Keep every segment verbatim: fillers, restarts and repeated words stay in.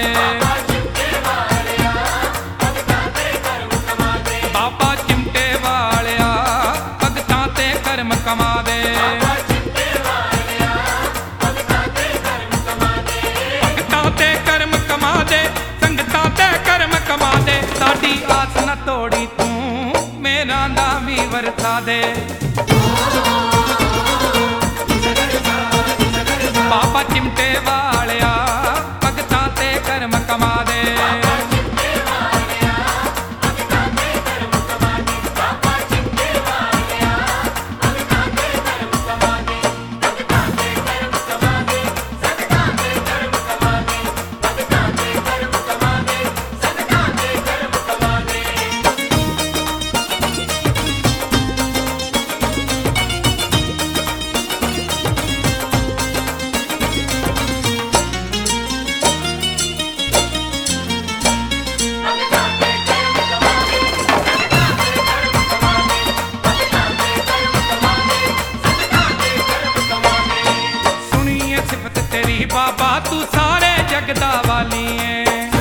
बाबा चिमटे वालिया भगतां ते कर्म कमा दे। भगतां ते कर्म कमा दे, संगतां ते कर्म कमा दे। साडी आस न तोड़ी तू, मेरा नाम ही वरसा दे। बाबा चिमटे वालिया भगतां ते कर्म कमा दे। बाबा तू सारे जगदा वाली है,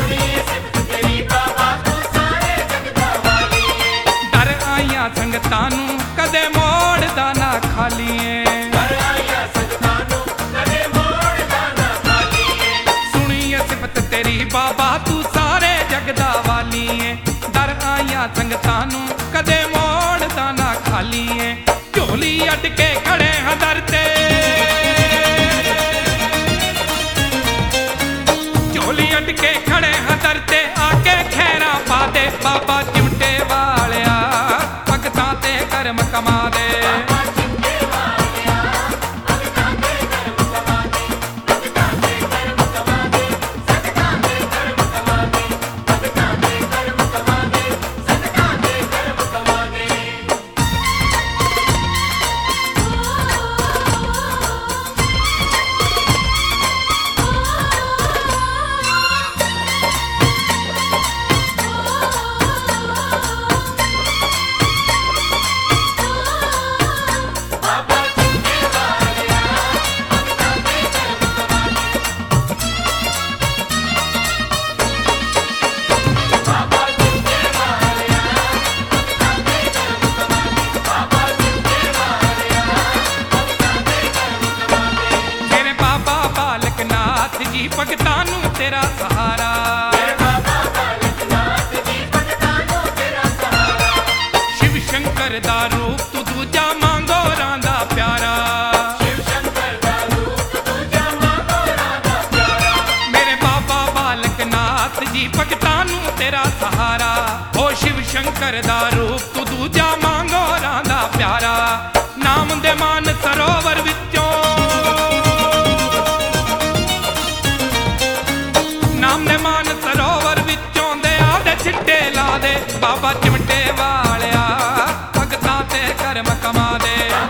डर आइया संगतां नू कदे मोड़दा ना खाली है। सुनिए सिफत तेरी बाबा तू सारे जगदा वाली है, डर आइया संगतां नू कदे मोड़दा ना खाली है। झोली अटके खड़े हां दर ते, अटके खड़े हां दर ते, आके खैरा पा दे। बाबा चिमटे वालिया भगतां ते कर्म कमा दे। जी भगतां नू तेरा सहारा, शिव शंकर दा रूप तू दूजा मांगो रांदा प्यारा। मेरे बाबा बालक नाथ जी भगतां नू तेरा सहारा, ओ शिव शंकर दा रूप तू दूजा मांगो रांदा प्यारा। नाम दे मान सरोवर विचों, नाम दे मान सरोवर विचों दे आदे छिट्टे ला दे। बाबा चिमटे वालिया भगतां ते कर्म कमा दे।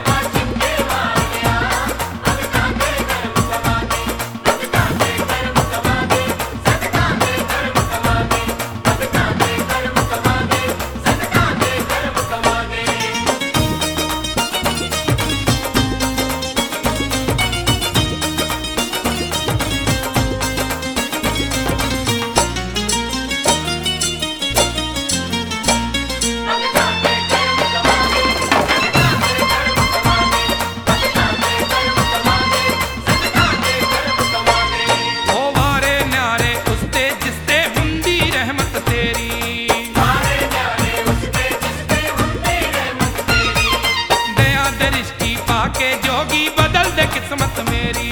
किस्मत मेरी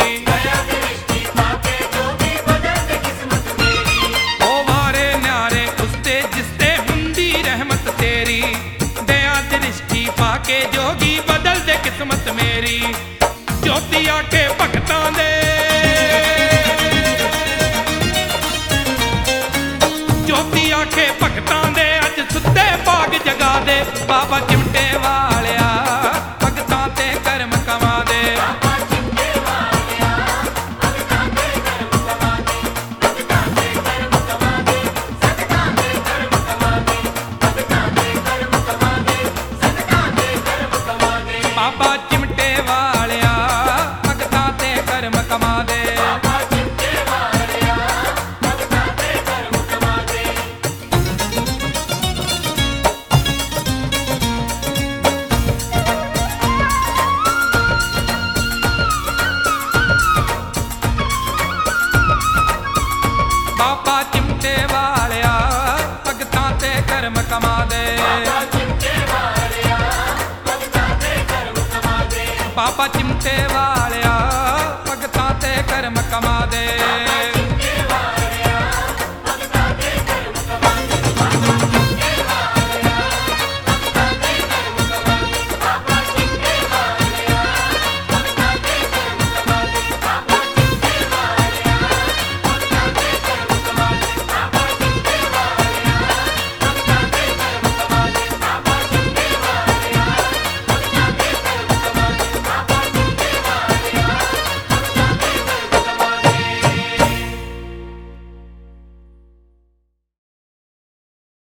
ओ वारे न्यारे उसते जिसते हुंदी रहमत तेरी। दया दृष्टि पाके जोगी बदल दे किस्मत मेरी। ज्योति आके भगतां दे, ज्योति आके भगतां दे अज सुते भाग जगा दे। बाबा चिमटे वालिया भगतां ते कर्म कमा दे। बाबा चिमटे वालिया भगतां ते कर्म कमा दे। ਬਾਬਾ ਚਿਮਟੇ ਵਾਲਿਆ ਭਗਤਾਂ ਤੇ ਕਰਮ ਕਮਾ ਦੇ, ਬਾਬਾ ਚਿਮਟੇ ਵਾਲਿਆ ਭਗਤਾਂ ਤੇ ਕਰਮ ਕਮਾ ਦੇ, ਬਾਬਾ ਚਿਮਟੇ ਵਾਲਿਆ